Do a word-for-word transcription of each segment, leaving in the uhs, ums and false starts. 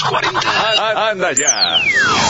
cuarenta. ¡Anda ya!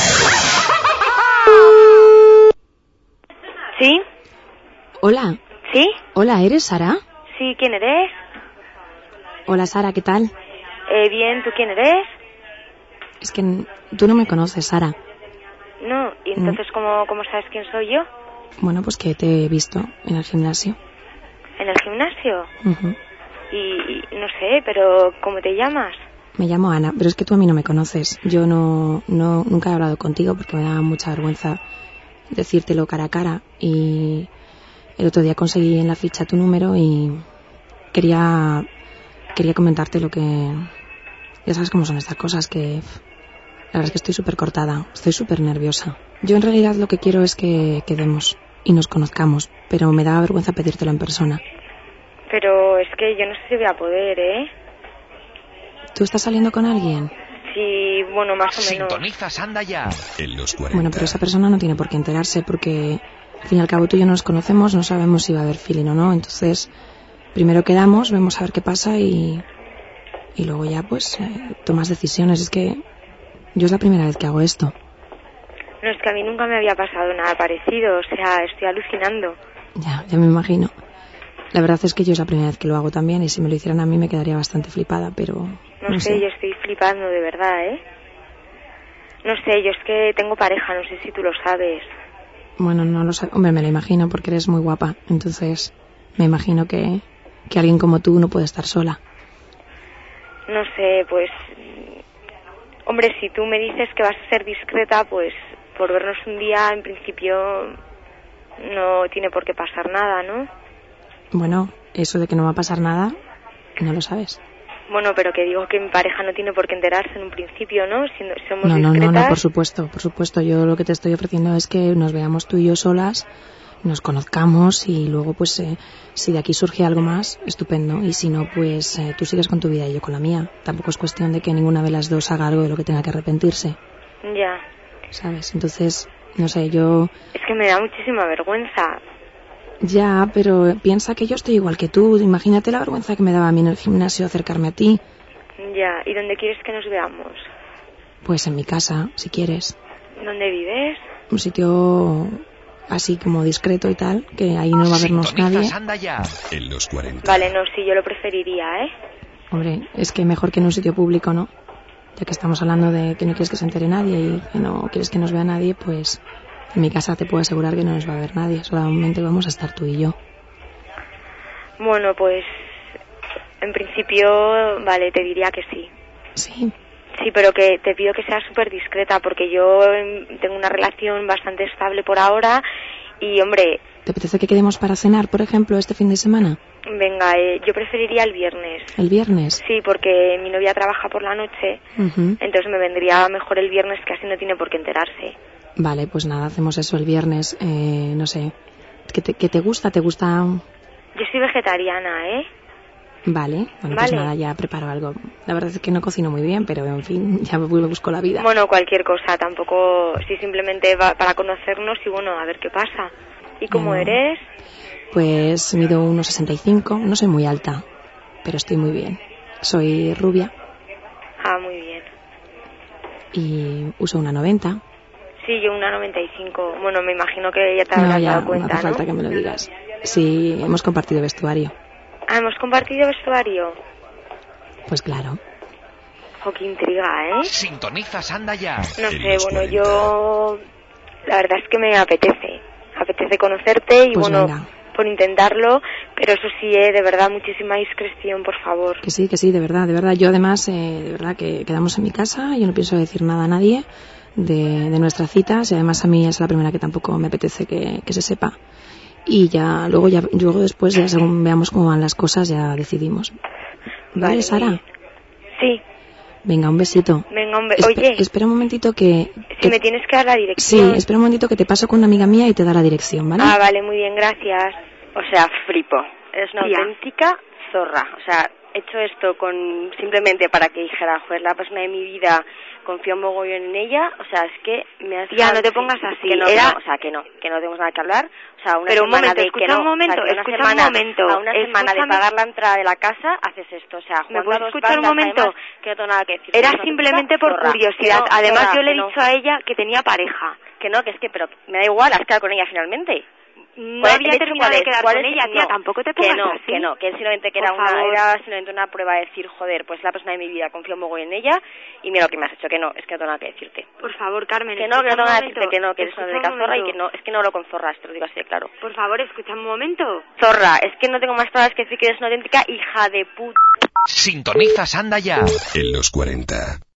¿Sí? Hola. ¿Sí? Hola, ¿eres Sara? Sí, ¿quién eres? Hola, Sara, ¿qué tal? Eh, bien, ¿tú quién eres? Es que n- tú no me conoces, Sara. No, ¿y entonces cómo, cómo sabes quién soy yo? Bueno, pues que te he visto en el gimnasio. ¿En el gimnasio? Ujú. Y, y no sé, pero ¿cómo te llamas? Me llamo Ana, pero es que tú a mí no me conoces. Yo no, no nunca he hablado contigo porque me da mucha vergüenza decírtelo cara a cara. Y el otro día conseguí en la ficha tu número y quería quería comentarte lo que... Ya sabes cómo son estas cosas, que pf, la verdad es que estoy súper cortada, estoy súper nerviosa. Yo en realidad lo que quiero es que quedemos y nos conozcamos, pero me da vergüenza pedírtelo en persona. Pero es que yo no sé si voy a poder, ¿eh? ¿Tú estás saliendo con alguien? Sí, bueno, más o menos. Sintonizas Anda ya. En los cuarenta. Bueno, pero esa persona no tiene por qué enterarse porque al fin y al cabo tú y yo no nos conocemos, no sabemos si va a haber feeling o no. Entonces, primero quedamos, vemos a ver qué pasa y, y luego ya pues eh, tomas decisiones. Es que yo es la primera vez que hago esto. No, es que a mí nunca me había pasado nada parecido, o sea, estoy alucinando. Ya, ya me imagino. La verdad es que yo es la primera vez que lo hago también y si me lo hicieran a mí me quedaría bastante flipada, pero... No, No sé, sé. yo estoy flipando de verdad, ¿eh? No sé, yo es que tengo pareja, no sé si tú lo sabes. Bueno, no lo sé. Hombre, me lo imagino porque eres muy guapa. Entonces, me imagino que, que alguien como tú no puede estar sola. No sé, pues... Hombre, si tú me dices que vas a ser discreta, pues por vernos un día, en principio, no tiene por qué pasar nada, ¿no? Bueno, eso de que no va a pasar nada, no lo sabes. Bueno, pero que digo que mi pareja no tiene por qué enterarse en un principio, ¿no? Si no- somos No, no, discretas... no, no, por supuesto, por supuesto. Yo lo que te estoy ofreciendo es que nos veamos tú y yo solas, nos conozcamos y luego, pues, eh, si de aquí surge algo más, estupendo. Y si no, pues, eh, tú sigues con tu vida y yo con la mía. Tampoco es cuestión de que ninguna de las dos haga algo de lo que tenga que arrepentirse, Ya, ¿sabes? Entonces, no sé, yo... es que me da muchísima vergüenza. Ya, pero piensa que yo estoy igual que tú. Imagínate la vergüenza que me daba a mí en el gimnasio acercarme a ti. Ya, ¿y dónde quieres que nos veamos? Pues en mi casa, si quieres. ¿Dónde vives? Un sitio así como discreto y tal, que ahí no va a vernos nadie. Sintonizas Anda ya. En los cuarenta. Vale, no, sí, yo lo preferiría, ¿eh? Hombre, es que mejor que en un sitio público, ¿no? Ya que estamos hablando de que no quieres que se entere nadie y que no quieres que nos vea nadie, pues en mi casa te puedo asegurar que no nos va a ver nadie. Solamente vamos a estar tú y yo. Bueno, pues en principio, vale, te diría que sí. Sí. Sí, pero que te pido que seas súper discreta porque yo em, tengo una relación bastante estable por ahora y, hombre, ¿Te apetece que quedemos para cenar, por ejemplo, este fin de semana? venga, eh, yo preferiría el viernes. ¿El viernes? Sí, porque mi novia trabaja por la noche, Ujú. entonces me vendría mejor el viernes, que así no tiene por qué enterarse. Vale, pues nada, hacemos eso el viernes. Eh, no sé. ¿Qué te, qué te gusta? ¿Te gusta...? Yo soy vegetariana, ¿eh? Vale, bueno, Vale. pues nada, ya preparo algo. La verdad es que no cocino muy bien, pero en fin, ya me busco la vida. Bueno, cualquier cosa, tampoco, sí, simplemente va para conocernos y bueno, a ver qué pasa. ¿Y cómo Bueno. eres? Pues mido uno sesenta y cinco, no soy muy alta, pero estoy muy bien. Soy rubia Ah, muy bien. y uso una noventa. Sí, yo una noventa y cinco. Bueno, me imagino que ya te No, habrás ya, dado no cuenta, hace falta ¿no? que me lo digas. Sí, hemos compartido vestuario. Ah, ¿hemos compartido vestuario? Pues claro. Jo, qué intriga, ¿eh? Sintonizas Anda ya. No En sé, los bueno, cuarenta. yo... La verdad es que me apetece. Apetece conocerte y, Pues bueno, venga. por intentarlo, pero eso sí, eh, de verdad, muchísima discreción, por favor. Que sí, que sí, de verdad, de verdad. Yo además, eh, de verdad, que quedamos en mi casa. Yo no pienso decir nada a nadie de, de nuestras citas y además a mí es la primera que tampoco me apetece que, que se sepa. Y ya, luego ya, luego después, ya según veamos cómo van las cosas, ya decidimos. ¿Vale, Vale, Sara? muy bien. Sí, Venga, un besito. venga, hombre. Espe- Oye, espera un momentito que... si que- me tienes que dar la Sí, dirección. espera un momentito que te paso con una amiga mía y te da la dirección, ¿vale? Ah, vale, muy bien, gracias. O sea, flipo. Es una Tía. auténtica zorra. O sea, hecho esto con simplemente para que dijera, joder, la persona de mi vida, confío un mogollón en ella, o sea, es que me has... Ya, no te pongas así. Que no, Era... que no, o sea, que no, que no tenemos nada que hablar, o sea, una Pero un semana momento, de escucha que no, un momento, o sea, que escucha una semana, un momento. a una semana Escúchame. de pagar la entrada de la casa, haces esto, o sea, ¿Me jugando puedes a dos escuchar un bandas, momento? además, que no tengo nada que decir. Era Una simplemente auténtica por zorra. curiosidad. Que no, Además, zorra, yo le he que no. dicho a ella que tenía pareja. Que no, que es que, pero me da igual, has quedado con ella finalmente. No había hecho, terminado de quedar ¿Cuál con es? ella, tía, No, tampoco te que pongas no, así. que no, que simplemente que era Por una, favor. era simplemente una prueba de decir, joder, pues la persona de mi vida, confío un poco en ella y mira lo que me has hecho, que no, es que no tengo nada que decirte. Por favor, Carmen, Que no, que no tengo escucha nada un que decirte, momento. que no, que eres una Escucha auténtica un zorra y momento. que no, es que no hablo con zorras, te lo digo así de claro. Por favor, escucha un momento. Zorra, es que no tengo más palabras que decir que eres una auténtica hija de puta. Sintonizas Anda Ya. En los cuarenta.